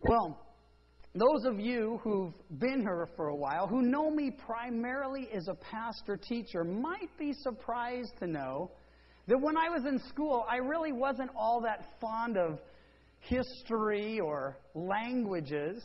Well, those of you who've been here for a while, who know me primarily as a pastor-teacher, might be surprised to know that when I was in school, I really wasn't all that fond of history or languages.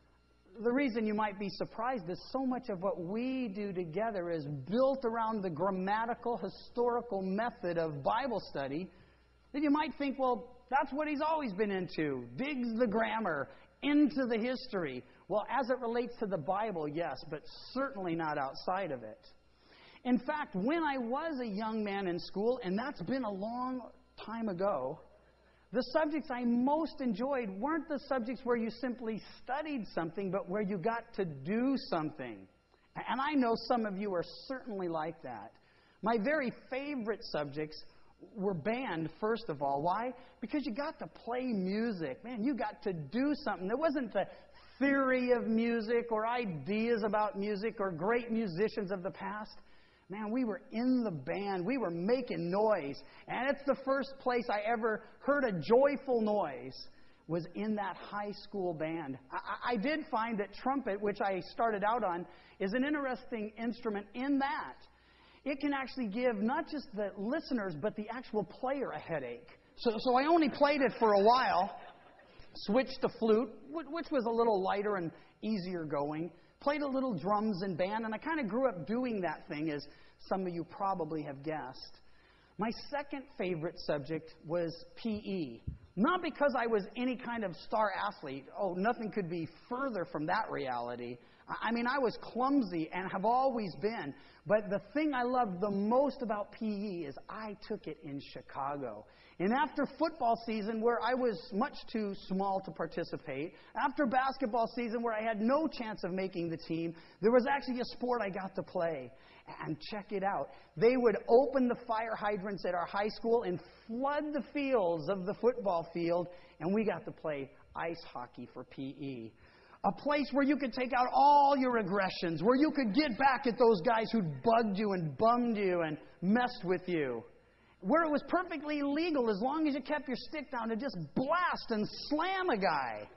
The reason you might be surprised is so much of what we do together is built around the grammatical, historical method of Bible study that you might think, well, that's what he's always been into. Digs the grammar into the history. Well, as it relates to the Bible, yes, but certainly not outside of it. In fact, when I was a young man in school, and that's been a long time ago, the subjects I most enjoyed weren't the subjects where you simply studied something, but where you got to do something. And I know some of you are certainly like that. My very favorite subjects were band, first of all. Why? Because you got to play music. Man, you got to do something. There wasn't the theory of music or ideas about music or great musicians of the past. Man, we were in the band. We were making noise. And it's the first place I ever heard a joyful noise was in that high school band. I did find that trumpet, which I started out on, is an interesting instrument in that it can actually give not just the listeners, but the actual player a headache. So I only played it for a while, switched to flute, which was a little lighter and easier going, played a little drums and band, and I kind of grew up doing that thing, as some of you probably have guessed. My second favorite subject was PE. Not because I was any kind of star athlete. Oh, nothing could be further from that reality. I mean, I was clumsy and have always been. But the thing I loved the most about PE is I took it in Chicago. And after football season, where I was much too small to participate, after basketball season, where I had no chance of making the team, there was actually a sport I got to play. And check it out. They would open the fire hydrants at our high school and flood the fields of the football field, and we got to play ice hockey for PE. A place where you could take out all your aggressions, where you could get back at those guys who'd bugged you and bummed you and messed with you. Where it was perfectly legal as long as you kept your stick down to just blast and slam a guy.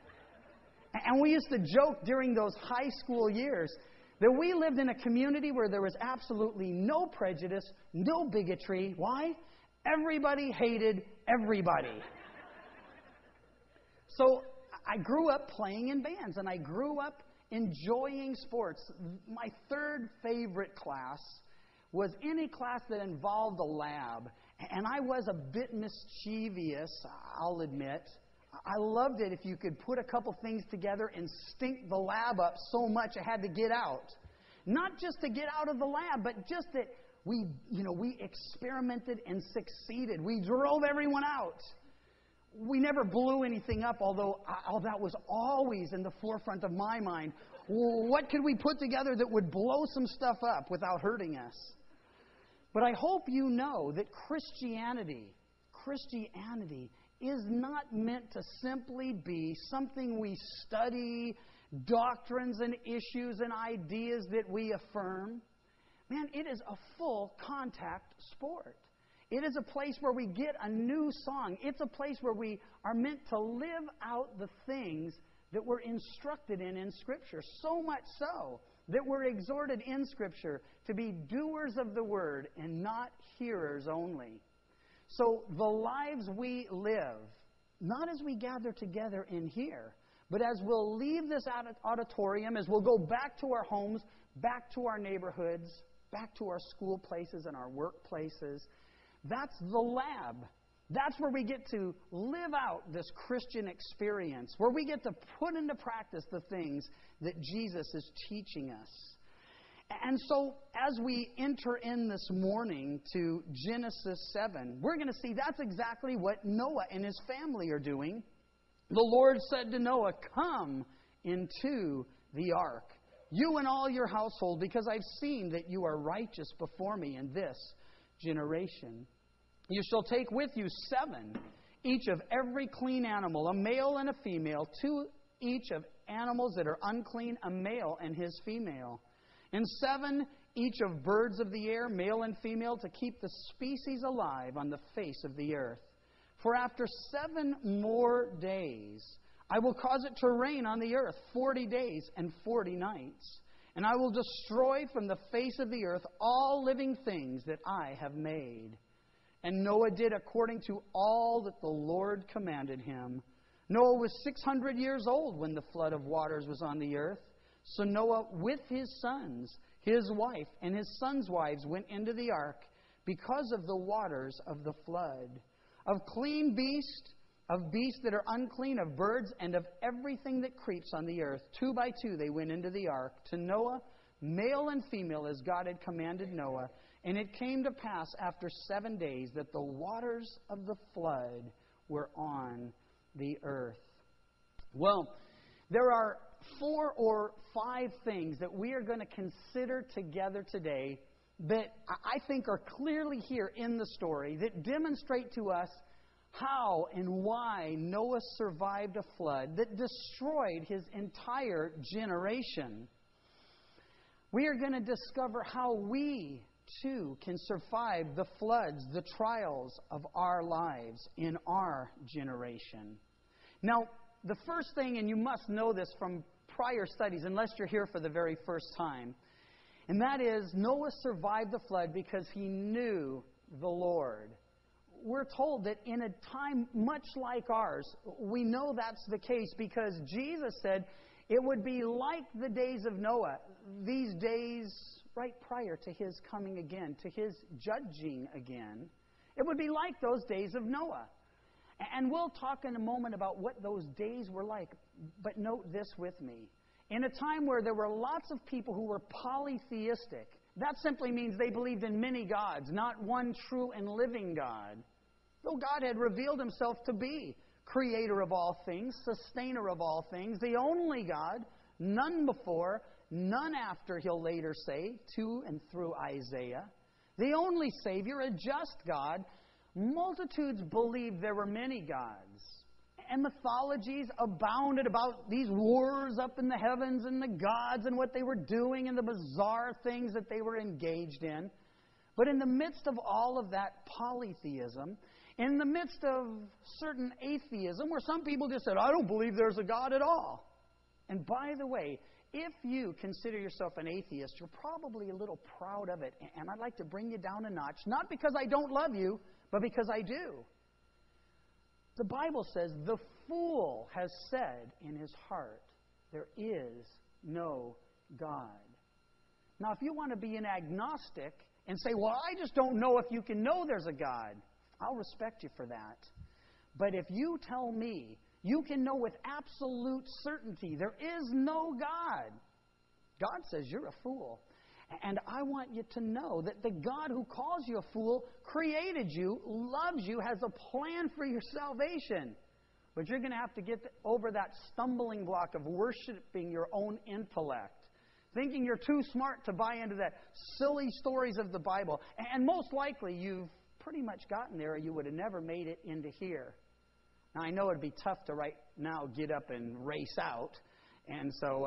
And we used to joke during those high school years that we lived in a community where there was absolutely no prejudice, no bigotry. Why? Everybody hated everybody. So I grew up playing in bands, and I grew up enjoying sports. My third favorite class was any class that involved a lab. And I was a bit mischievous, I'll admit. I loved it if you could put a couple things together and stink the lab up so much it had to get out. Not just to get out of the lab, but just that we experimented and succeeded. We drove everyone out. We never blew anything up, although that was always in the forefront of my mind. What could we put together that would blow some stuff up without hurting us? But I hope you know that Christianity is not meant to simply be something we study, doctrines and issues and ideas that we affirm. Man, it is a full contact sport. It is a place where we get a new song. It's a place where we are meant to live out the things that we're instructed in Scripture. So much so that we're exhorted in Scripture to be doers of the Word and not hearers only. So the lives we live, not as we gather together in here, but as we'll leave this auditorium, as we'll go back to our homes, back to our neighborhoods, back to our school places and our workplaces, that's the lab. That's where we get to live out this Christian experience, where we get to put into practice the things that Jesus is teaching us. And so, as we enter in this morning to Genesis 7, we're going to see that's exactly what Noah and his family are doing. The Lord said to Noah, "Come into the ark, you and all your household, because I've seen that you are righteous before me in this generation. You shall take with you 7, each of every clean animal, a male and a female, 2 each of animals that are unclean, a male and his female, and 7 each of birds of the air, male and female, to keep the species alive on the face of the earth. For after 7 more days I will cause it to rain on the earth 40 days and 40 nights. And I will destroy from the face of the earth all living things that I have made. And Noah did according to all that the Lord commanded him. Noah was 600 years old when the flood of waters was on the earth. So Noah with his sons, his wife, and his sons' wives went into the ark because of the waters of the flood. Of clean beasts, of beasts that are unclean, of birds, and of everything that creeps on the earth. 2 by 2 they went into the ark, to Noah, male and female, as God had commanded Noah. And it came to pass after 7 days that the waters of the flood were on the earth. Well, there are 4 or 5 things that we are going to consider together today that I think are clearly here in the story that demonstrate to us how and why Noah survived a flood that destroyed his entire generation. We are going to discover how we, too, can survive the floods, the trials of our lives in our generation. Now, the first thing, and you must know this from prior studies, unless you're here for the very first time, and that is Noah survived the flood because he knew the Lord. We're told that in a time much like ours, we know that's the case because Jesus said it would be like the days of Noah, these days right prior to his coming again, to his judging again. It would be like those days of Noah. And we'll talk in a moment about what those days were like. But note this with me. In a time where there were lots of people who were polytheistic, that simply means they believed in many gods, not one true and living God. Though God had revealed himself to be creator of all things, sustainer of all things, the only God, none before, none after, he'll later say, to and through Isaiah. The only Savior, a just God. Multitudes believed there were many gods. And mythologies abounded about these wars up in the heavens and the gods and what they were doing and the bizarre things that they were engaged in. But in the midst of all of that polytheism, in the midst of certain atheism, where some people just said, I don't believe there's a God at all. And by the way, if you consider yourself an atheist, you're probably a little proud of it. And I'd like to bring you down a notch, not because I don't love you, but because I do. The Bible says, the fool has said in his heart, there is no God. Now, if you want to be an agnostic and say, well, I just don't know if you can know there's a God, I'll respect you for that. But if you tell me you can know with absolute certainty there is no God, God says you're a fool. And I want you to know that the God who calls you a fool created you, loves you, has a plan for your salvation. But you're going to have to get over that stumbling block of worshiping your own intellect, thinking you're too smart to buy into that silly stories of the Bible. And most likely you've pretty much gotten there or you would have never made it into here. Now, I know it'd be tough to right now get up and race out. And so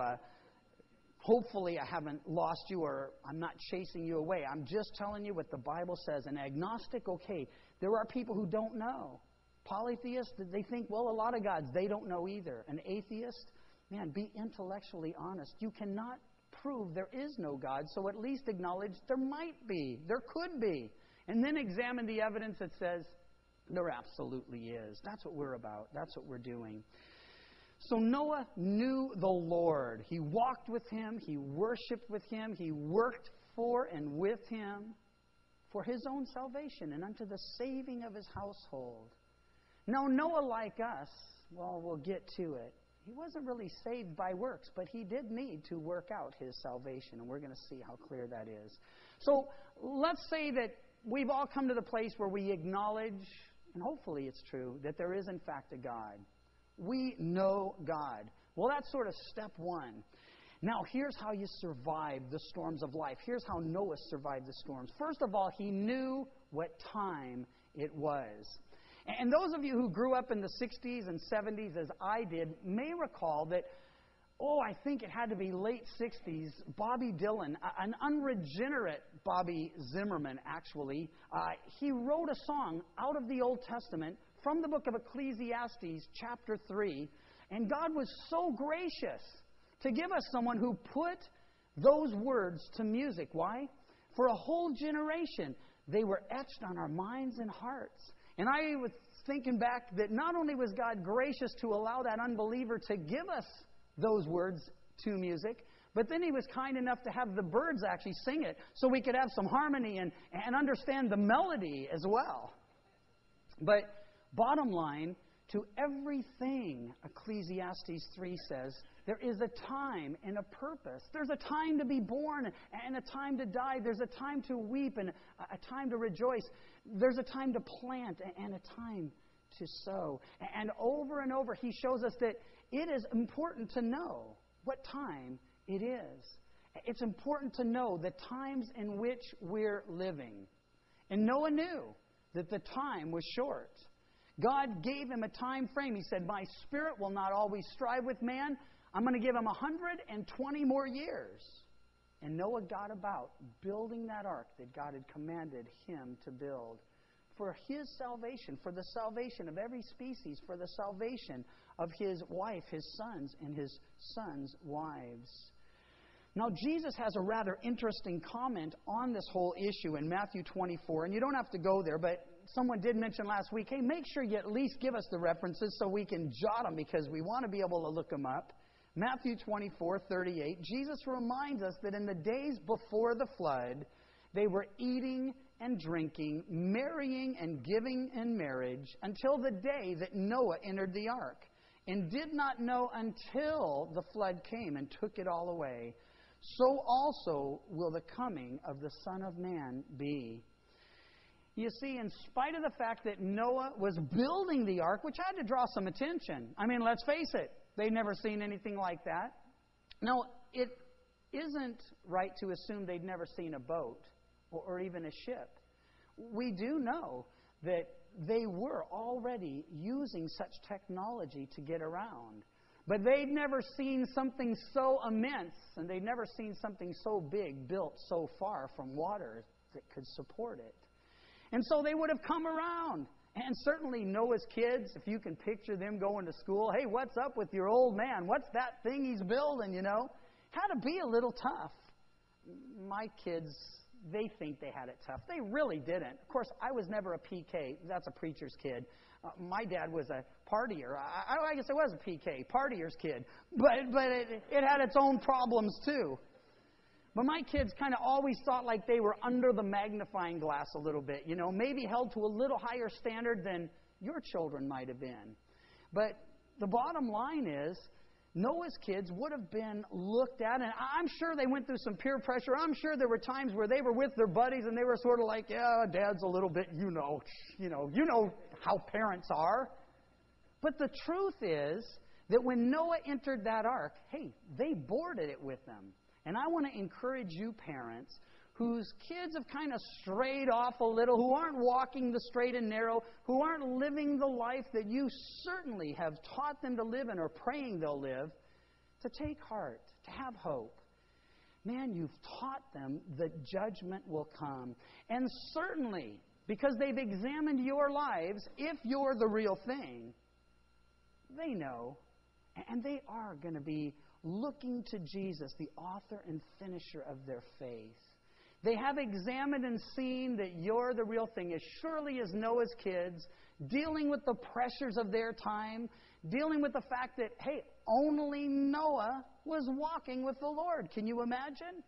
hopefully I haven't lost you or I'm not chasing you away. I'm just telling you what the Bible says. An agnostic, okay, there are people who don't know. Polytheists, they think, well, a lot of gods. They don't know either. An atheist, man, be intellectually honest. You cannot prove there is no God, so at least acknowledge there might be, there could be. And then examine the evidence that says there absolutely is. That's what we're about. That's what we're doing. So Noah knew the Lord. He walked with him. He worshiped with him. He worked for and with him for his own salvation and unto the saving of his household. Now, Noah, like us, well, we'll get to it. He wasn't really saved by works, but he did need to work out his salvation, and we're going to see how clear that is. So let's say that we've all come to the place where we acknowledge, and hopefully it's true, that there is in fact a God. We know God. Well, that's sort of step one. Now, here's how you survive the storms of life. Here's how Noah survived the storms. First of all, he knew what time it was. And those of you who grew up in the 60s and 70s, as I did, may recall that, I think it had to be late 60s, Bobby Dylan, an unregenerate Bobby Zimmerman, actually, he wrote a song out of the Old Testament from the book of Ecclesiastes, chapter 3. And God was so gracious to give us someone who put those words to music. Why? For a whole generation, they were etched on our minds and hearts. And I was thinking back that not only was God gracious to allow that unbeliever to give us those words to music, but then He was kind enough to have the birds actually sing it so we could have some harmony and understand the melody as well. But bottom line, to everything, Ecclesiastes 3 says, there is a time and a purpose. There's a time to be born and a time to die. There's a time to weep and a time to rejoice. There's a time to plant and a time to sow. And over, He shows us that it is important to know what time it is. It's important to know the times in which we're living. And Noah knew that the time was short. God gave him a time frame. He said, my spirit will not always strive with man. I'm going to give him 120 more years. And Noah got about building that ark that God had commanded him to build for his salvation, for the salvation of every species, for the salvation of his wife, his sons, and his sons' wives. Now, Jesus has a rather interesting comment on this whole issue in Matthew 24, and you don't have to go there, but someone did mention last week, hey, make sure you at least give us the references so we can jot them because we want to be able to look them up. Matthew 24:38, Jesus reminds us that in the days before the flood, they were eating and drinking, marrying and giving in marriage until the day that Noah entered the ark, and did not know until the flood came and took it all away. So also will the coming of the Son of Man be. You see, in spite of the fact that Noah was building the ark, which had to draw some attention. I mean, let's face it, they'd never seen anything like that. Now, it isn't right to assume they'd never seen a boat or even a ship. We do know that they were already using such technology to get around. But they'd never seen something so immense, and they'd never seen something so big built so far from water that could support it. And so they would have come around. And certainly Noah's kids, if you can picture them going to school, hey, what's up with your old man? What's that thing he's building, you know? Had to be a little tough. My kids, they think they had it tough. They really didn't. Of course, I was never a PK. That's a preacher's kid. My dad was a partier. I guess I was a PK, partier's kid. But it had its own problems too. But my kids kind of always thought like they were under the magnifying glass a little bit, you know, maybe held to a little higher standard than your children might have been. But the bottom line is, Noah's kids would have been looked at, and I'm sure they went through some peer pressure. I'm sure there were times where they were with their buddies and they were sort of like, yeah, Dad's a little bit, you know how parents are. But the truth is that when Noah entered that ark, hey, they boarded it with them. And I want to encourage you parents whose kids have kind of strayed off a little, who aren't walking the straight and narrow, who aren't living the life that you certainly have taught them to live and are praying they'll live, to take heart, to have hope. Man, you've taught them that judgment will come. And certainly, because they've examined your lives, if you're the real thing, they know, and they are going to be looking to Jesus, the author and finisher of their faith. They have examined and seen that you're the real thing, as surely as Noah's kids, dealing with the pressures of their time, dealing with the fact that, hey, only Noah was walking with the Lord. Can you imagine?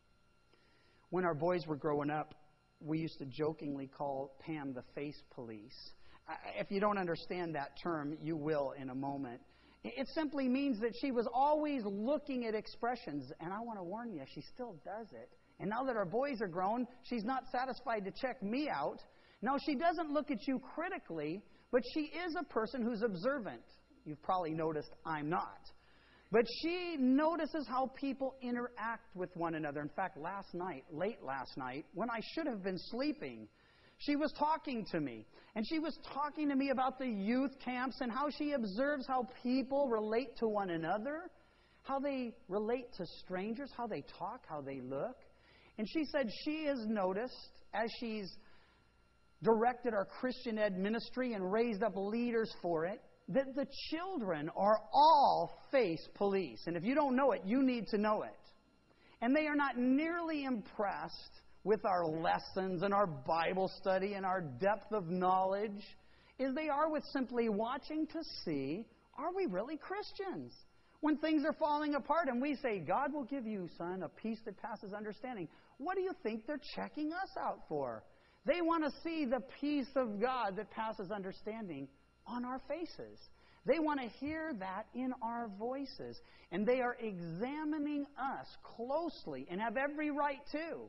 When our boys were growing up, we used to jokingly call Pam the face police. If you don't understand that term, you will in a moment. It simply means that she was always looking at expressions. And I want to warn you, she still does it. And now that our boys are grown, she's not satisfied to check me out. No, she doesn't look at you critically, but she is a person who's observant. You've probably noticed I'm not. But she notices how people interact with one another. In fact, late last night, when I should have been sleeping, she was talking to me. And she was talking to me about the youth camps and how she observes how people relate to one another, how they relate to strangers, how they talk, how they look. And she said she has noticed, as she's directed our Christian Ed ministry and raised up leaders for it, that the children are all face police. And if you don't know it, you need to know it. And they are not nearly impressed with our lessons and our Bible study and our depth of knowledge as they are with simply watching to see, are we really Christians? When things are falling apart and we say, God will give you, son, a peace that passes understanding, what do you think they're checking us out for? They want to see the peace of God that passes understanding on our faces. They want to hear that in our voices. And they are examining us closely and have every right to.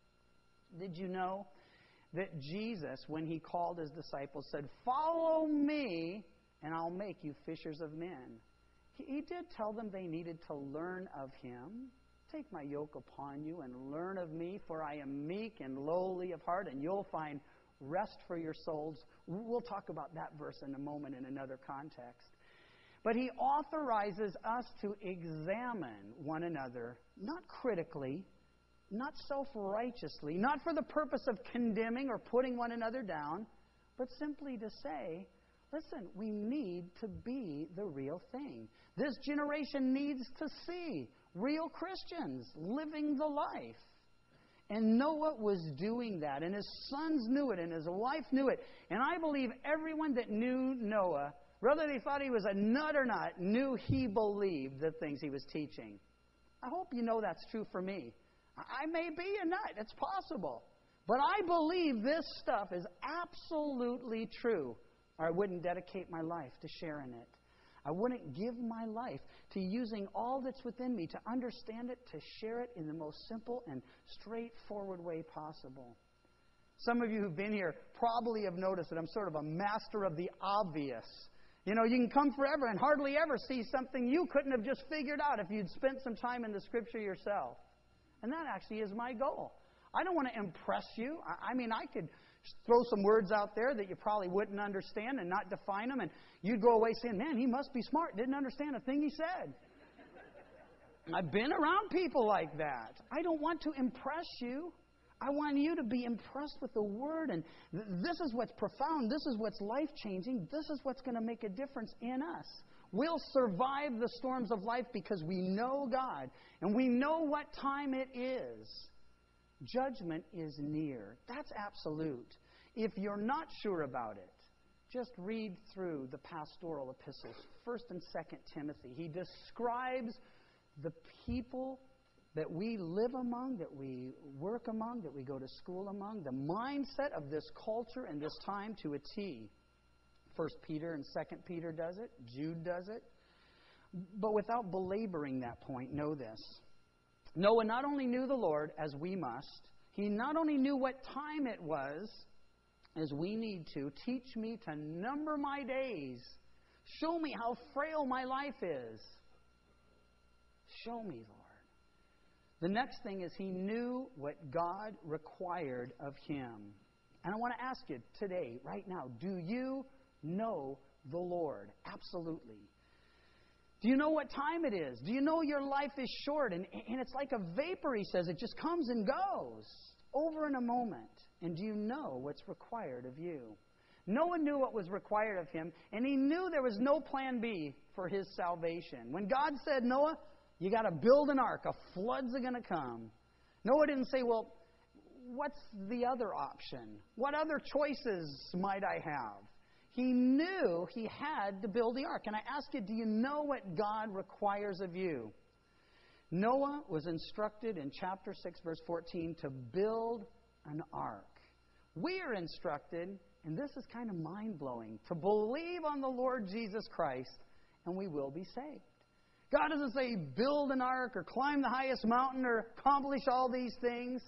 Did you know that Jesus, when He called His disciples, said, "Follow me, and I'll make you fishers of men"? He did tell them they needed to learn of Him. "Take my yoke upon you and learn of me, for I am meek and lowly of heart, and you'll find rest for your souls." We'll talk about that verse in a moment in another context. But He authorizes us to examine one another, not critically, not self-righteously, not for the purpose of condemning or putting one another down, but simply to say, listen, we need to be the real thing. This generation needs to see real Christians living the life. And Noah was doing that, and his sons knew it, and his wife knew it. And I believe everyone that knew Noah, whether they thought he was a nut or not, knew he believed the things he was teaching. I hope you know that's true for me. I may be a nut. It's possible. But I believe this stuff is absolutely true, or I wouldn't dedicate my life to sharing it. I wouldn't give my life to using all that's within me to understand it, to share it in the most simple and straightforward way possible. Some of you who've been here probably have noticed that I'm sort of a master of the obvious. You know, you can come forever and hardly ever see something you couldn't have just figured out if you'd spent some time in the Scripture yourself. And that actually is my goal. I don't want to impress you. I mean, I could throw some words out there that you probably wouldn't understand and not define them, and you'd go away saying, man, he must be smart, didn't understand a thing he said. I've been around people like that. I don't want to impress you. I want you to be impressed with the Word, and this is what's profound, this is what's life-changing, this is what's going to make a difference in us. We'll survive the storms of life because we know God, and we know what time it is. Judgment is near. That's absolute. If you're not sure about it, just read through the pastoral epistles, 1 and 2 Timothy. He describes the people that we live among, that we work among, that we go to school among, the mindset of this culture and this time to a T. 1 Peter and 2 Peter does it. Jude does it. But without belaboring that point, know this. Noah not only knew the Lord, as we must, he not only knew what time it was, as we need to. Teach me to number my days. Show me how frail my life is. Show me, Lord. The next thing is he knew what God required of him. And I want to ask you today, right now, do you know the Lord? Absolutely. Do you know what time it is? Do you know your life is short? And it's like a vapor, he says. It just comes and goes over in a moment. And do you know what's required of you? Noah knew what was required of him, and he knew there was no plan B for his salvation. When God said, Noah, you got to build an ark. A flood's going to come. Noah didn't say, well, what's the other option? What other choices might I have? He knew he had to build the ark. And I ask you, do you know what God requires of you? Noah was instructed in chapter 6, verse 14, to build an ark. We are instructed, and this is kind of mind-blowing, to believe on the Lord Jesus Christ, and we will be saved. God doesn't say build an ark or climb the highest mountain or accomplish all these things.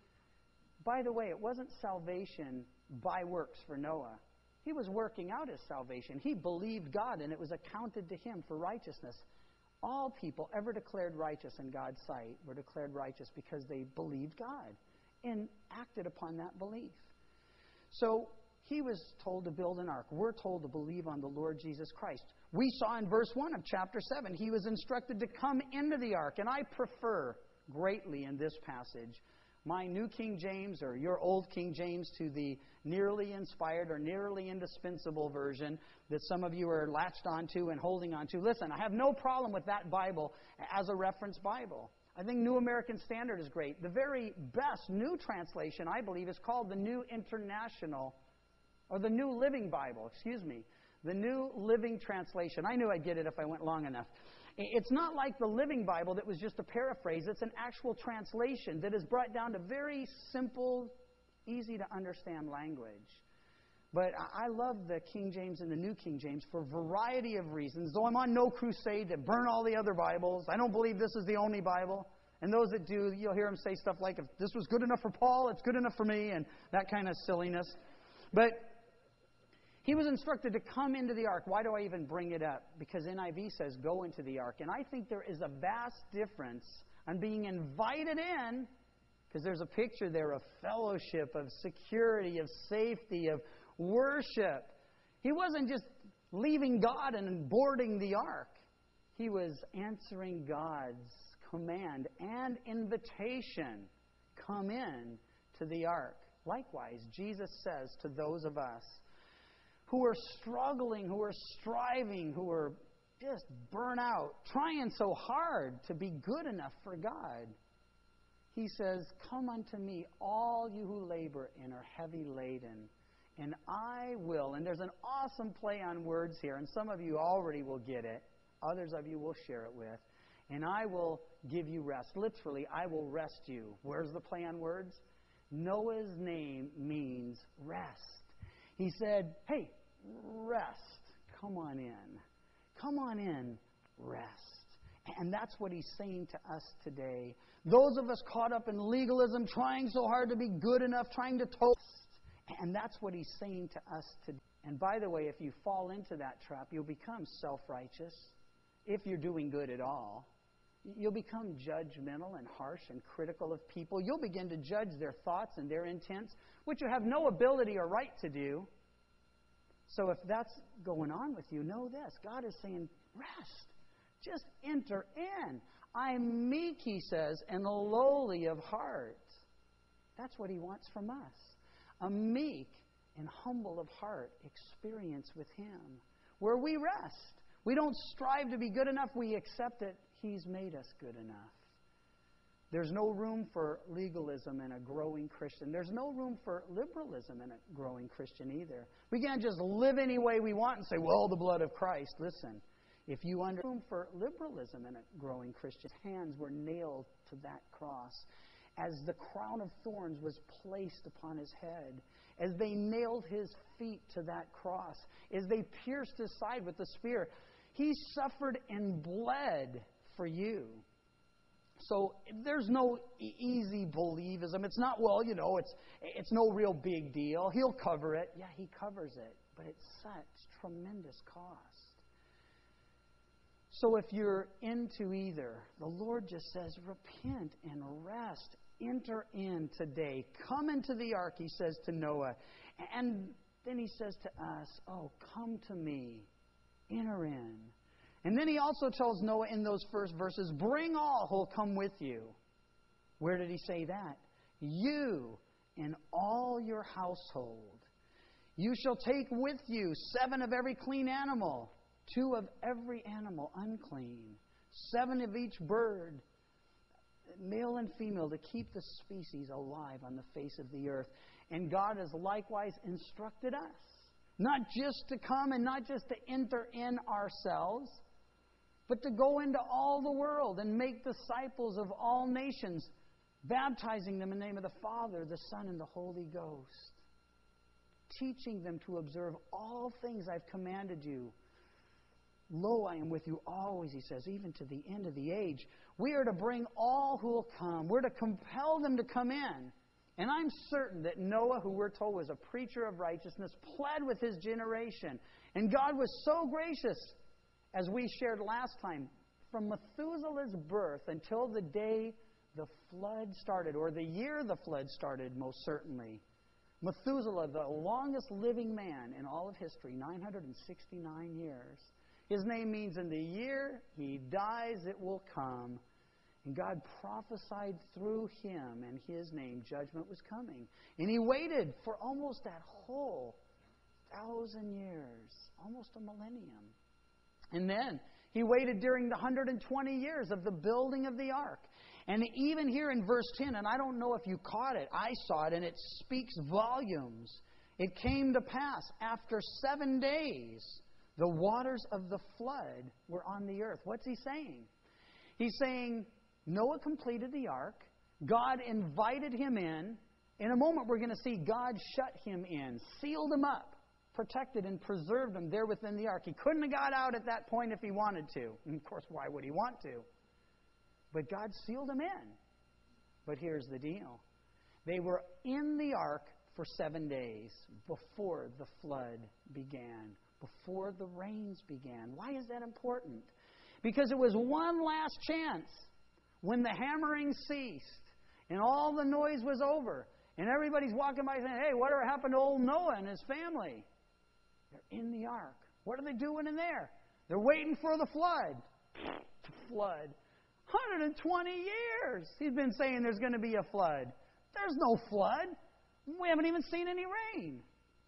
By the way, it wasn't salvation by works for Noah. He was working out his salvation. He believed God, and it was accounted to him for righteousness. All people ever declared righteous in God's sight were declared righteous because they believed God and acted upon that belief. So he was told to build an ark. We're told to believe on the Lord Jesus Christ. We saw in verse 1 of chapter 7, he was instructed to come into the ark. And I prefer greatly in this passage my New King James or your Old King James to the nearly inspired or nearly indispensable version that some of you are latched onto and holding onto. Listen, I have no problem with that Bible as a reference Bible. I think New American Standard is great. The very best new translation, I believe, is called the New International, or the New Living Bible, the New Living Translation. I knew I'd get it if I went long enough. It's not like the Living Bible that was just a paraphrase. It's an actual translation that is brought down to very simple, easy to understand language. But I love the King James and the New King James for a variety of reasons. Though I'm on no crusade to burn all the other Bibles, I don't believe this is the only Bible. And those that do, you'll hear them say stuff like, if this was good enough for Paul, it's good enough for me, and that kind of silliness. But he was instructed to come into the ark. Why do I even bring it up? Because NIV says, go into the ark. And I think there is a vast difference on being invited in, because there's a picture there of fellowship, of security, of safety, of worship. He wasn't just leaving God and boarding the ark. He was answering God's command and invitation. Come in to the ark. Likewise, Jesus says to those of us who are struggling, who are striving, who are just burnt out, trying so hard to be good enough for God. He says, come unto me, all you who labor and are heavy laden, and I will. And there's an awesome play on words here, and some of you already will get it. Others of you will share it with. And I will give you rest. Literally, I will rest you. Where's the play on words? Noah's name means rest. He said, hey, rest. Come on in. Come on in, rest. And that's what he's saying to us today. Those of us caught up in legalism, trying so hard to be good enough, trying to toast. And that's what he's saying to us today. And by the way, if you fall into that trap, you'll become self-righteous. If you're doing good at all, you'll become judgmental and harsh and critical of people. You'll begin to judge their thoughts and their intents, which you have no ability or right to do. So if that's going on with you, know this. God is saying, rest. Just enter in. I'm meek, he says, and lowly of heart. That's what he wants from us. A meek and humble of heart experience with him, where we rest. We don't strive to be good enough. We accept that he's made us good enough. There's no room for legalism in a growing Christian. There's no room for liberalism in a growing Christian either. We can't just live any way we want and say, well, the blood of Christ. Listen, if you under room for liberalism in a growing Christian, hands were nailed to that cross. As the crown of thorns was placed upon his head, as they nailed his feet to that cross, as they pierced his side with the spear, he suffered and bled for you. So there's no easy believism. It's not, well, it's no real big deal. He'll cover it. Yeah, he covers it. But it's such tremendous cost. So if you're into either, the Lord just says, repent and rest. Enter in today. Come into the ark, he says to Noah. And then he says to us, oh, come to me. Enter in. And then he also tells Noah in those first verses, bring all who'll come with you. Where did he say that? You and all your household. You shall take with you 7 of every clean animal, 2 of every animal unclean, 7 of each bird, male and female, to keep the species alive on the face of the earth. And God has likewise instructed us, not just to come and not just to enter in ourselves, but to go into all the world and make disciples of all nations, baptizing them in the name of the Father, the Son, and the Holy Ghost, teaching them to observe all things I've commanded you. Lo, I am with you always, he says, even to the end of the age. We are to bring all who will come. We're to compel them to come in. And I'm certain that Noah, who we're told was a preacher of righteousness, pled with his generation. And God was so gracious, as we shared last time, from Methuselah's birth until the day the flood started, or the year the flood started, most certainly. Methuselah, the longest living man in all of history, 969 years. His name means in the year he dies, it will come. And God prophesied through him and his name judgment was coming. And he waited for almost that whole 1,000 years, almost a millennium. And then he waited during the 120 years of the building of the ark. And even here in verse 10, and I don't know if you caught it, I saw it, and it speaks volumes. It came to pass after 7 days, the waters of the flood were on the earth. What's he saying? He's saying Noah completed the ark. God invited him in. In a moment, we're going to see God shut him in, sealed him up, protected and preserved him there within the ark. He couldn't have got out at that point if he wanted to. And of course, why would he want to? But God sealed him in. But here's the deal. They were in the ark for 7 days before the flood began, before the rains began. Why is that important? Because it was one last chance when the hammering ceased and all the noise was over and everybody's walking by saying, hey, whatever happened to old Noah and his family? They're in the ark. What are they doing in there? They're waiting for the flood. The flood. 120 years he's been saying there's going to be a flood. There's no flood. We haven't even seen any rain.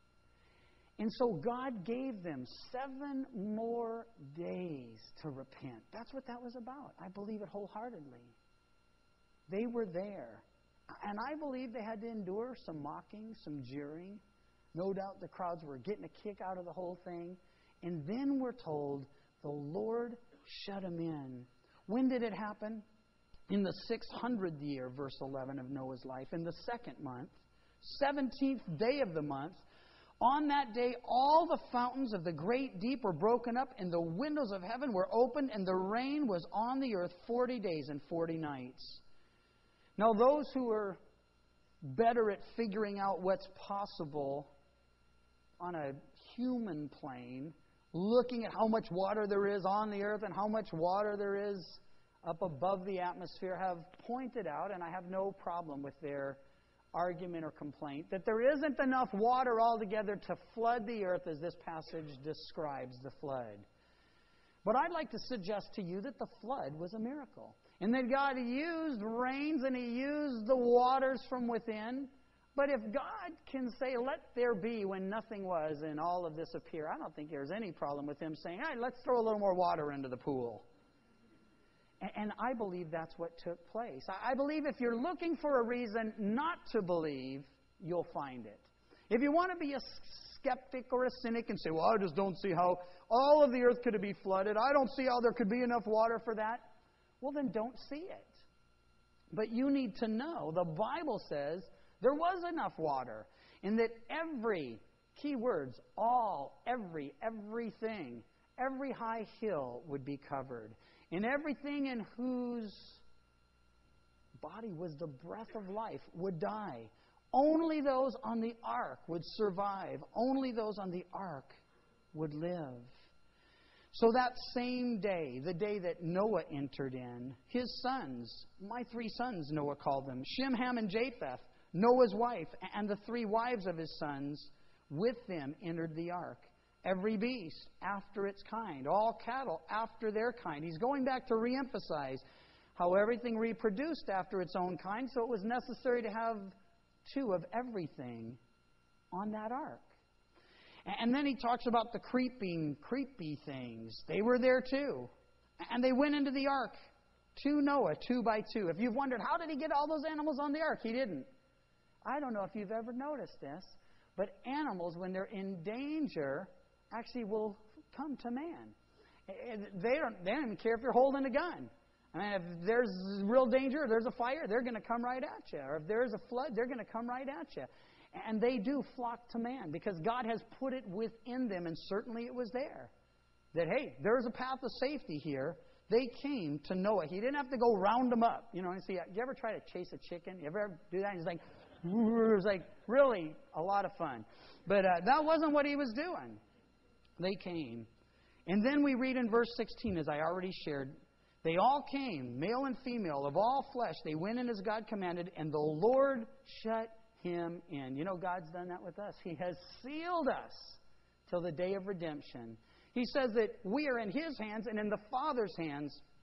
And so God gave them 7 more days to repent. That's what that was about. I believe it wholeheartedly. They were there. And I believe they had to endure some mocking, some jeering. No doubt the crowds were getting a kick out of the whole thing. And then we're told the Lord shut them in. When did it happen? In the 600th year, verse 11 of Noah's life. In the 2nd month, 17th day of the month. On that day, all the fountains of the great deep were broken up, and the windows of heaven were opened, and the rain was on the earth 40 days and 40 nights. Now, those who are better at figuring out what's possible on a human plane, looking at how much water there is on the earth and how much water there is up above the atmosphere, have pointed out, and I have no problem with their argument or complaint, that there isn't enough water altogether to flood the earth as this passage describes the flood. But I'd like to suggest to you that the flood was a miracle. And that God used rains and He used the waters from within. But if God can say, let there be when nothing was and all of this appear, I don't think there's any problem with Him saying, hey, let's throw a little more water into the pool. And I believe that's what took place. I believe if you're looking for a reason not to believe, you'll find it. If you want to be a skeptic or a cynic and say, well, I just don't see how all of the earth could be flooded. I don't see how there could be enough water for that. Well, then don't see it. But you need to know, the Bible says there was enough water. And that every, key words, all, everything, every high hill would be covered. And everything in whose body was the breath of life would die. Only those on the ark would survive. Only those on the ark would live. So that same day, the day that Noah entered in, his sons, my 3 sons, Noah called them, Shem, Ham, and Japheth, Noah's wife, and the 3 wives of his sons, with them entered the ark. Every beast after its kind, all cattle after their kind. He's going back to reemphasize how everything reproduced after its own kind, so it was necessary to have 2 of everything on that ark. And then he talks about the creepy things. They were there too. And they went into the ark to Noah, 2 by 2. If you've wondered, how did he get all those animals on the ark? He didn't. I don't know if you've ever noticed this, but animals, when they're in danger, actually will come to man. They don't even care if you're holding a gun. I mean, if there's real danger, there's a fire, they're going to come right at you. Or if there's a flood, they're going to come right at you. And they do flock to man because God has put it within them, and certainly it was there. That, hey, there's a path of safety here. They came to Noah. He didn't have to go round them up. You know, you ever try to chase a chicken? You ever do that? He's like, it was like really a lot of fun. But that wasn't what he was doing. They came. And then we read in verse 16, as I already shared, they all came, male and female, of all flesh. They went in as God commanded, and the Lord shut him in. You know, God's done that with us. He has sealed us till the day of redemption. He says that we are in His hands and in the Father's hands.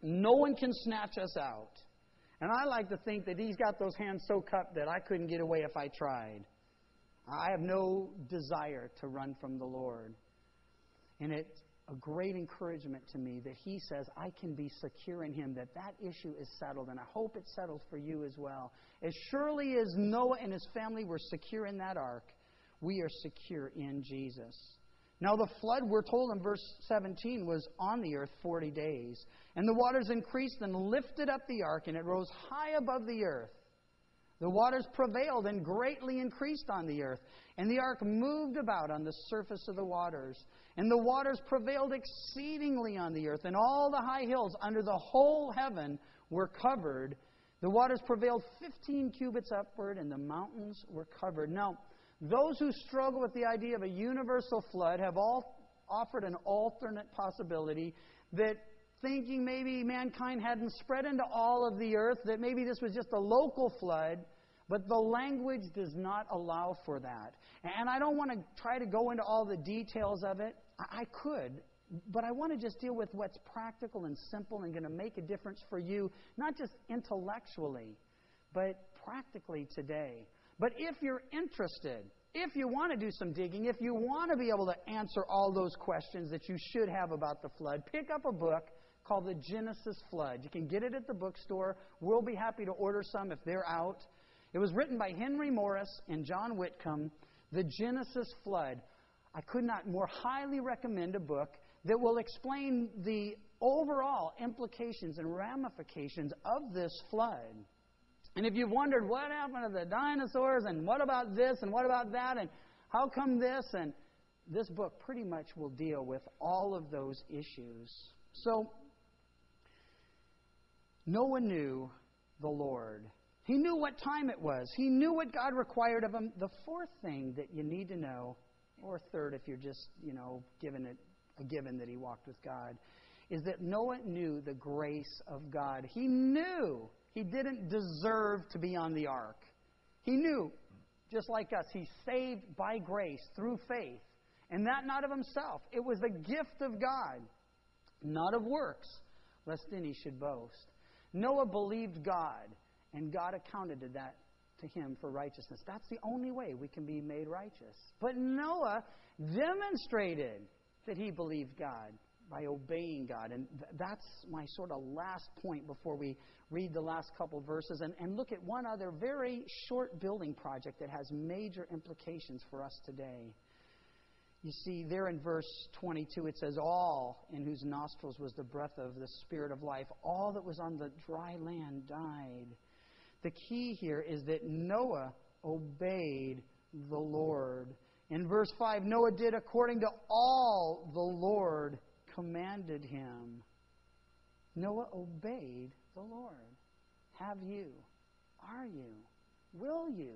No one can snatch us out. And I like to think that He's got those hands so cupped that I couldn't get away if I tried. I have no desire to run from the Lord. And it's a great encouragement to me that He says I can be secure in Him, that issue is settled. And I hope it settles for you as well. As surely as Noah and his family were secure in that ark, we are secure in Jesus. Now the flood, we're told in verse 17, was on the earth 40 days. And the waters increased and lifted up the ark, and it rose high above the earth. The waters prevailed and greatly increased on the earth. And the ark moved about on the surface of the waters. And the waters prevailed exceedingly on the earth. And all the high hills under the whole heaven were covered. The waters prevailed 15 cubits upward, and the mountains were covered. Now, those who struggle with the idea of a universal flood have all offered an alternate possibility, that thinking maybe mankind hadn't spread into all of the earth, that maybe this was just a local flood, but the language does not allow for that. And I don't want to try to go into all the details of it. I could, but I want to just deal with what's practical and simple and going to make a difference for you, not just intellectually, but practically today. But if you're interested, if you want to do some digging, if you want to be able to answer all those questions that you should have about the flood, pick up a book called The Genesis Flood. You can get it at the bookstore. We'll be happy to order some if they're out. It was written by Henry Morris and John Whitcomb, The Genesis Flood. I could not more highly recommend a book that will explain the overall implications and ramifications of this flood. And if you've wondered what happened to the dinosaurs, and what about this, and what about that, and how come this, and this book pretty much will deal with all of those issues. So, Noah knew the Lord. He knew what time it was. He knew what God required of him. The fourth thing that you need to know, or third if you're just, given it a given that he walked with God, is that Noah knew the grace of God. He knew he didn't deserve to be on the ark. He knew, just like us, he's saved by grace through faith. And that not of himself. It was the gift of God, not of works, lest any should boast. Noah believed God, and God accounted to him for righteousness. That's the only way we can be made righteous. But Noah demonstrated that he believed God by obeying God. And that's my sort of last point before we read the last couple verses and look at one other very short building project that has major implications for us today. You see, there in verse 22 it says, all in whose nostrils was the breath of the Spirit of life, all that was on the dry land died. The key here is that Noah obeyed the Lord. In verse 5, Noah did according to all the Lord commanded him. Noah obeyed the Lord. Have you? Are you? Will you?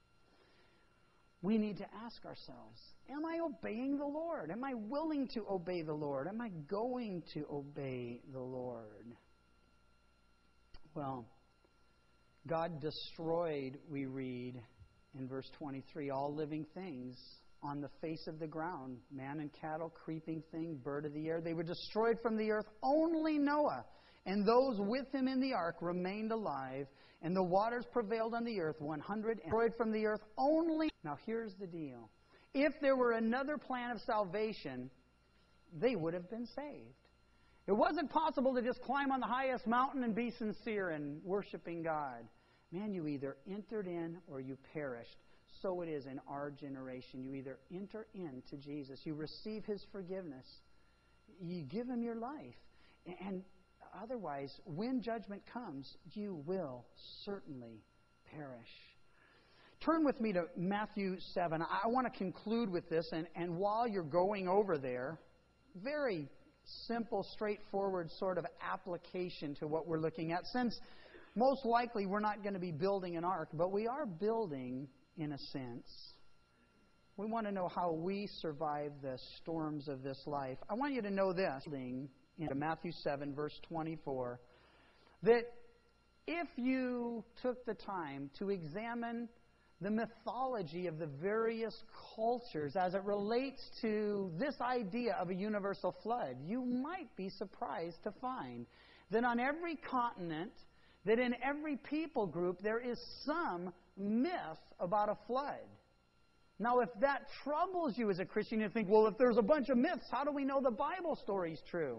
We need to ask ourselves, am I obeying the Lord? Am I willing to obey the Lord? Am I going to obey the Lord? Well, God destroyed, we read in verse 23, all living things on the face of the ground, man and cattle, creeping thing, bird of the air. They were destroyed from the earth. Only Noah and those with him in the ark remained alive, and the waters prevailed on the earth 100 and destroyed from the earth only. Now here's the deal. If there were another plan of salvation, they would have been saved. It wasn't possible to just climb on the highest mountain and be sincere in worshiping God. Man, you either entered in or you perished. So it is in our generation. You either enter into Jesus, you receive His forgiveness, you give Him your life, and otherwise, when judgment comes, you will certainly perish. Turn with me to Matthew 7. I want to conclude with this, and while you're going over there, very simple, straightforward sort of application to what we're looking at. Since most likely we're not going to be building an ark, but we are building, in a sense. We want to know how we survive the storms of this life. I want you to know this, in Matthew 7, verse 24, that if you took the time to examine the mythology of the various cultures as it relates to this idea of a universal flood, you might be surprised to find that on every continent, that in every people group, there is some myth about a flood. Now, if that troubles you as a Christian, you think, well, if there's a bunch of myths, how do we know the Bible story's true?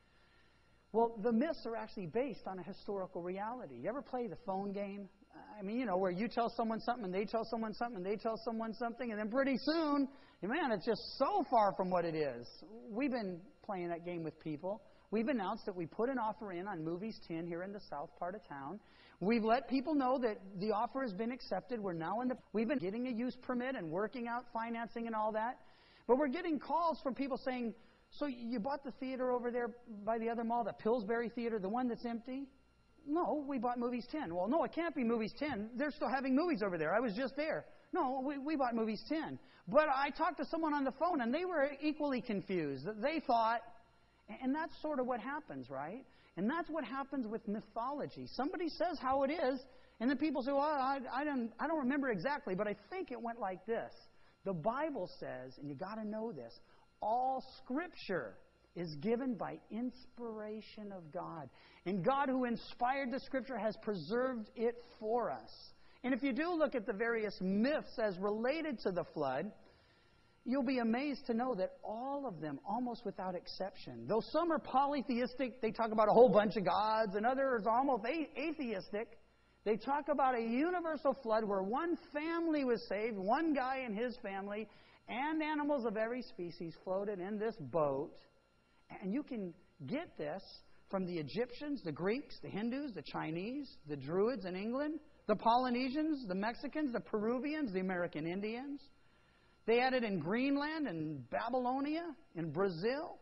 Well, the myths are actually based on a historical reality. You ever play the phone game? I mean, where you tell someone something, and they tell someone something, and they tell someone something, and then pretty soon, man, it's just so far from what it is. We've been playing that game with people. We've announced that we put an offer in on Movies 10 here in the south part of town. We've let people know that the offer has been accepted. We've been getting a use permit and working out financing and all that. But we're getting calls from people saying, so you bought the theater over there by the other mall, the Pillsbury Theater, the one that's empty? No, we bought Movies 10. Well, no, it can't be Movies 10. They're still having movies over there. I was just there. No, we bought Movies 10. But I talked to someone on the phone, and they were equally confused. They thought, and that's sort of what happens, right? And that's what happens with mythology. Somebody says how it is, and then people say, well, I don't remember exactly, but I think it went like this. The Bible says, and you got to know this, all Scripture is given by inspiration of God. And God, who inspired the Scripture, has preserved it for us. And if you do look at the various myths as related to the flood, you'll be amazed to know that all of them, almost without exception, though some are polytheistic, they talk about a whole bunch of gods, and others are almost atheistic, they talk about a universal flood where one family was saved, one guy and his family, and animals of every species floated in this boat. And you can get this from the Egyptians, the Greeks, the Hindus, the Chinese, the Druids in England, the Polynesians, the Mexicans, the Peruvians, the American Indians. They had it in Greenland and Babylonia, in Brazil.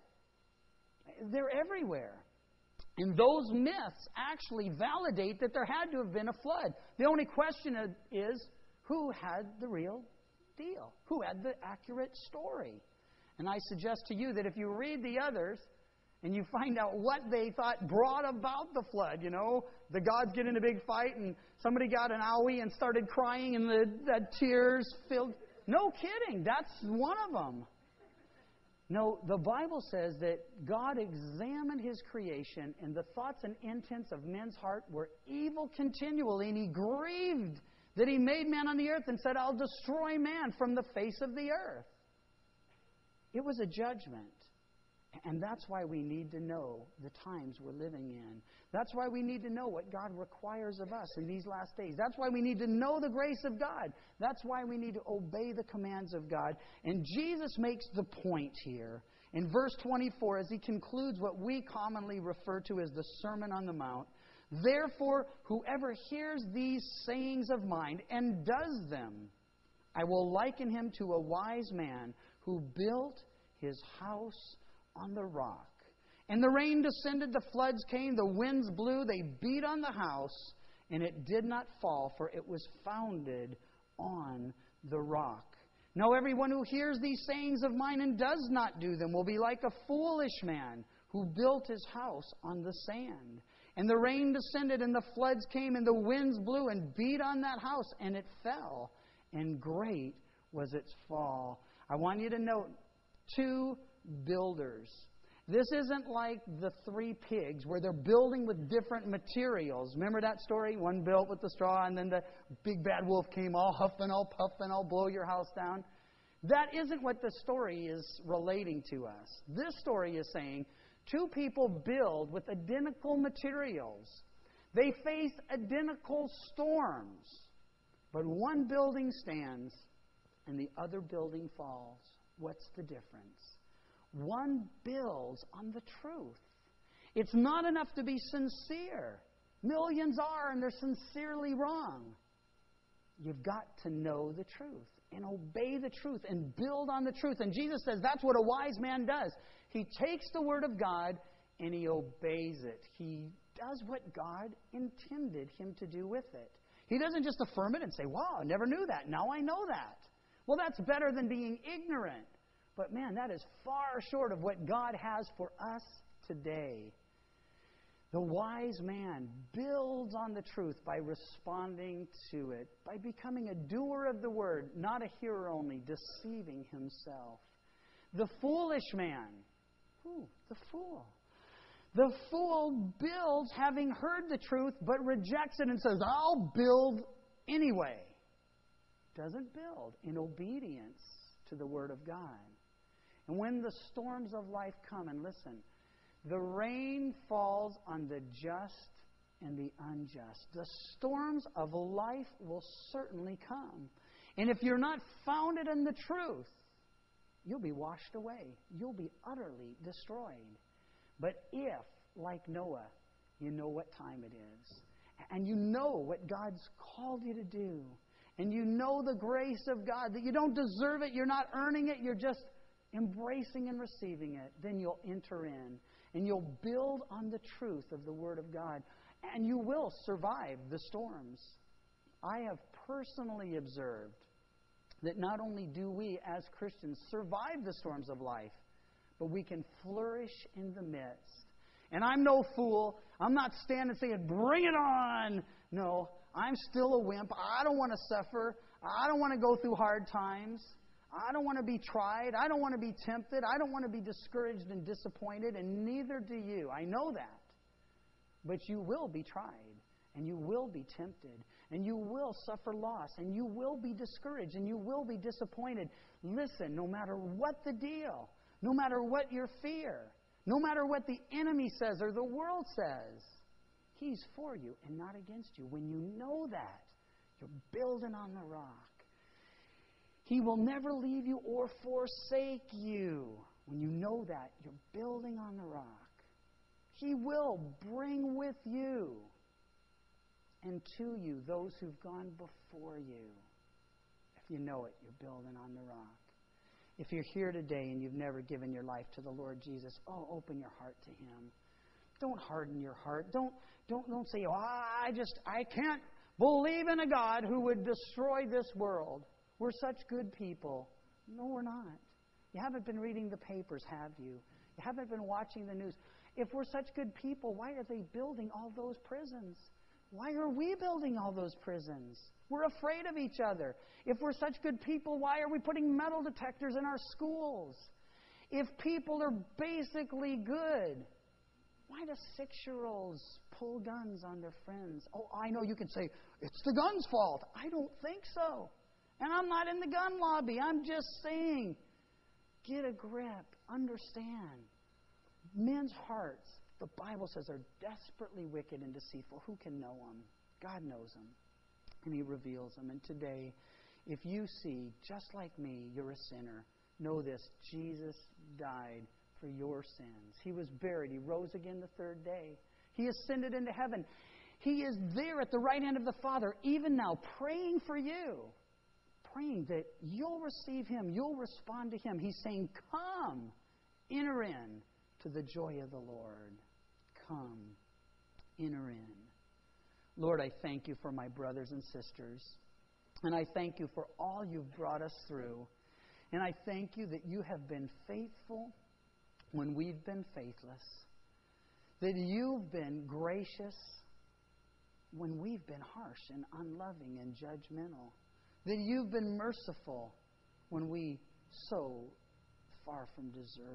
They're everywhere. And those myths actually validate that there had to have been a flood. The only question is, who had the real deal? Who had the accurate story? And I suggest to you that if you read the others and you find out what they thought brought about the flood, the gods get in a big fight and somebody got an owie and started crying and the tears filled. No kidding, that's one of them. No, the Bible says that God examined His creation and the thoughts and intents of men's heart were evil continually, and He grieved that He made man on the earth and said, I'll destroy man from the face of the earth. It was a judgment. And that's why we need to know the times we're living in. That's why we need to know what God requires of us in these last days. That's why we need to know the grace of God. That's why we need to obey the commands of God. And Jesus makes the point here in verse 24 as He concludes what we commonly refer to as the Sermon on the Mount. Therefore, whoever hears these sayings of mine and does them, I will liken him to a wise man who built his house on the rock. And the rain descended, the floods came, the winds blew, they beat on the house, and it did not fall, for it was founded on the rock. Now everyone who hears these sayings of mine and does not do them will be like a foolish man who built his house on the sand. And the rain descended, and the floods came, and the winds blew and beat on that house, and it fell, and great was its fall. I want you to note two builders. This isn't like the three pigs where they're building with different materials. Remember that story? One built with the straw and then the big bad wolf came all huffing, all puffing, all blow your house down. That isn't what the story is relating to us. This story is saying two people build with identical materials. They face identical storms. But one building stands and the other building falls. What's the difference? One builds on the truth. It's not enough to be sincere. Millions are, and they're sincerely wrong. You've got to know the truth and obey the truth and build on the truth. And Jesus says that's what a wise man does. He takes the Word of God and he obeys it. He does what God intended him to do with it. He doesn't just affirm it and say, wow, I never knew that. Now I know that. Well, that's better than being ignorant. But man, that is far short of what God has for us today. The wise man builds on the truth by responding to it, by becoming a doer of the word, not a hearer only, deceiving himself. The foolish man, the fool. The fool builds having heard the truth, but rejects it and says, I'll build anyway. Doesn't build in obedience to the Word of God. And when the storms of life come, and listen, the rain falls on the just and the unjust. The storms of life will certainly come. And if you're not founded in the truth, you'll be washed away. You'll be utterly destroyed. But if, like Noah, you know what time it is, and you know what God's called you to do, and you know the grace of God, that you don't deserve it, you're not earning it, you're just embracing and receiving it, then you'll enter in, and you'll build on the truth of the Word of God, and you will survive the storms. I have personally observed that not only do we as Christians survive the storms of life, but we can flourish in the midst. And I'm no fool. I'm not standing saying, bring it on. No, I'm still a wimp. I don't want to suffer. I don't want to go through hard times. I don't want to be tried. I don't want to be tempted. I don't want to be discouraged and disappointed, and neither do you. I know that. But you will be tried, and you will be tempted, and you will suffer loss, and you will be discouraged, and you will be disappointed. Listen, no matter what the deal, no matter what your fear, no matter what the enemy says or the world says, He's for you and not against you. When you know that, you're building on the rock. He will never leave you or forsake you. When you know that, you're building on the rock. He will bring with you and to you those who've gone before you. If you know it, you're building on the rock. If you're here today and you've never given your life to the Lord Jesus, open your heart to Him. Don't harden your heart. Don't say, I can't believe in a God who would destroy this world. We're such good people. No, we're not. You haven't been reading the papers, have you? You haven't been watching the news. If we're such good people, why are they building all those prisons? Why are we building all those prisons? We're afraid of each other. If we're such good people, why are we putting metal detectors in our schools? If people are basically good, why do 6-year-olds pull guns on their friends? Oh, I know you can say, it's the gun's fault. I don't think so. And I'm not in the gun lobby. I'm just saying, get a grip. Understand. Men's hearts, the Bible says, are desperately wicked and deceitful. Who can know them? God knows them. And He reveals them. And today, if you see, just like me, you're a sinner, know this: Jesus died for your sins. He was buried. He rose again the third day. He ascended into heaven. He is there at the right hand of the Father, even now, praying for you. Praying that you'll receive Him. You'll respond to Him. He's saying, come, enter in to the joy of the Lord. Come, enter in. Lord, I thank You for my brothers and sisters. And I thank You for all You've brought us through. And I thank You that You have been faithful when we've been faithless. That You've been gracious when we've been harsh and unloving and judgmental. That You've been merciful when we so far from deserve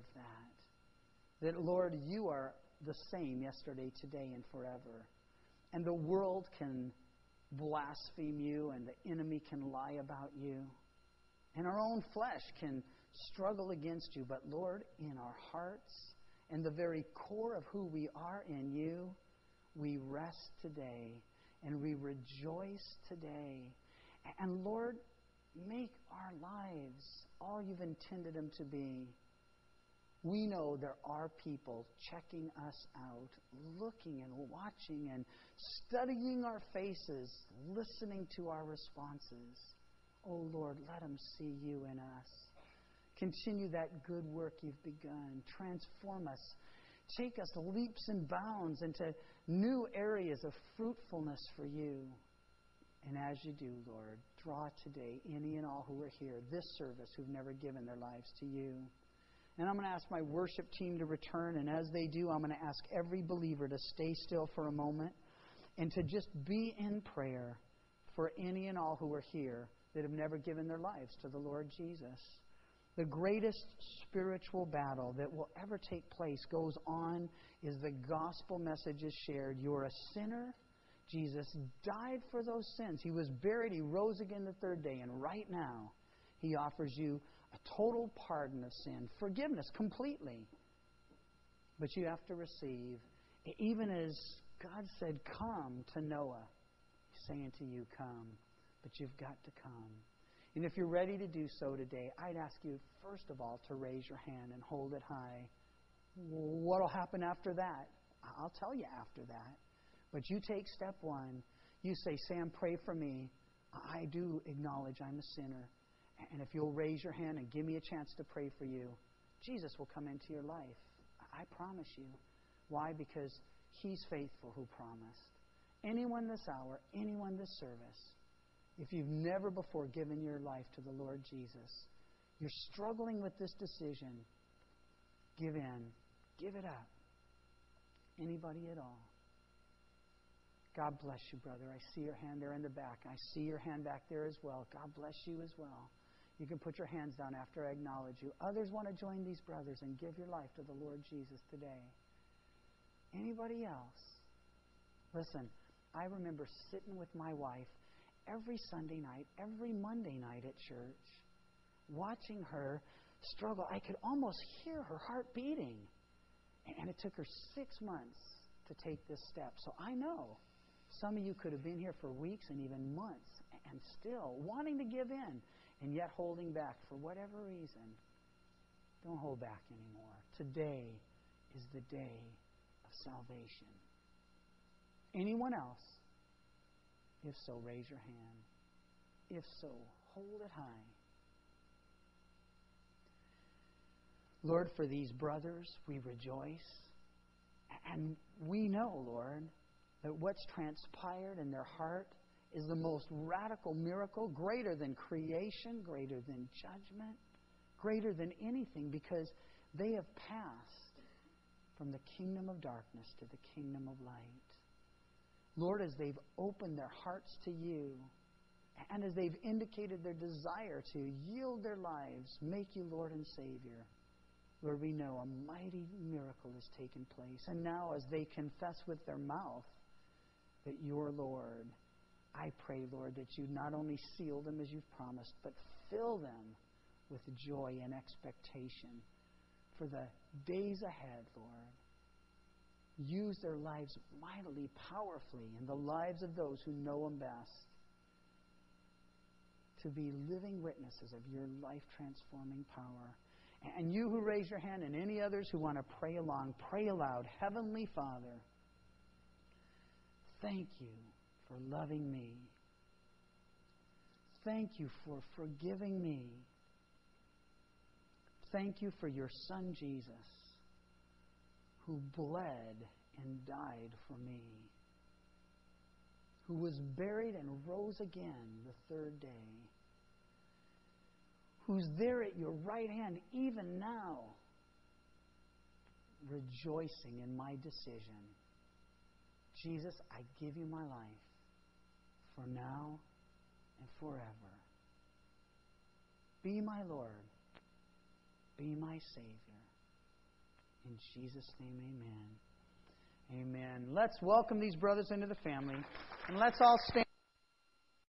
that. That, Lord, You are the same yesterday, today, and forever. And the world can blaspheme You, and the enemy can lie about You. And our own flesh can struggle against You. But, Lord, in our hearts and the very core of who we are in You, we rest today and we rejoice today. And, Lord, make our lives all You've intended them to be. We know there are people checking us out, looking and watching and studying our faces, listening to our responses. Oh, Lord, let them see You in us. Continue that good work You've begun. Transform us. Take us leaps and bounds into new areas of fruitfulness for You. And as You do, Lord, draw today any and all who are here, this service, who've never given their lives to You. And I'm going to ask my worship team to return. And as they do, I'm going to ask every believer to stay still for a moment and to just be in prayer for any and all who are here that have never given their lives to the Lord Jesus. The greatest spiritual battle that will ever take place goes on as the gospel message is shared. You're a sinner. Jesus died for those sins. He was buried. He rose again the third day. And right now, He offers you a total pardon of sin, forgiveness completely. But you have to receive, even as God said, come to Noah. He's saying to you, come. But you've got to come. And if you're ready to do so today, I'd ask you, first of all, to raise your hand and hold it high. What will happen after that? I'll tell you after that. But you take step one. You say, Sam, pray for me. I do acknowledge I'm a sinner. And if you'll raise your hand and give me a chance to pray for you, Jesus will come into your life. I promise you. Why? Because He's faithful who promised. Anyone this hour, anyone this service, if you've never before given your life to the Lord Jesus, you're struggling with this decision, give in. Give it up. Anybody at all? God bless you, brother. I see your hand there in the back. I see your hand back there as well. God bless you as well. You can put your hands down after I acknowledge you. Others want to join these brothers and give your life to the Lord Jesus today. Anybody else? Listen, I remember sitting with my wife every Sunday night, every Monday night at church, watching her struggle. I could almost hear her heart beating. And it took her 6 months to take this step. So I know some of you could have been here for weeks and even months and still wanting to give in and yet holding back for whatever reason. Don't hold back anymore. Today is the day of salvation. Anyone else? If so, raise your hand. If so, hold it high. Lord, for these brothers, we rejoice. And we know, Lord, that what's transpired in their heart is the most radical miracle, greater than creation, greater than judgment, greater than anything, because they have passed from the kingdom of darkness to the kingdom of light. Lord, as they've opened their hearts to you, and as they've indicated their desire to yield their lives, make you Lord and Savior, Lord, we know a mighty miracle has taken place. And now as they confess with their mouth that you're Lord, I pray, Lord, that you not only seal them as you've promised, but fill them with joy and expectation for the days ahead, Lord. Use their lives mightily, powerfully in the lives of those who know them best to be living witnesses of your life-transforming power. And you who raise your hand and any others who want to pray along, pray aloud. Heavenly Father, thank you for loving me. Thank you for forgiving me. Thank you for your Son, Jesus, who bled and died for me, who was buried and rose again the third day, who's there at your right hand even now, rejoicing in my decision. Jesus, I give you my life for now and forever. Be my Lord. Be my Savior. In Jesus' name, amen. Amen. Let's welcome these brothers into the family. And let's all stand.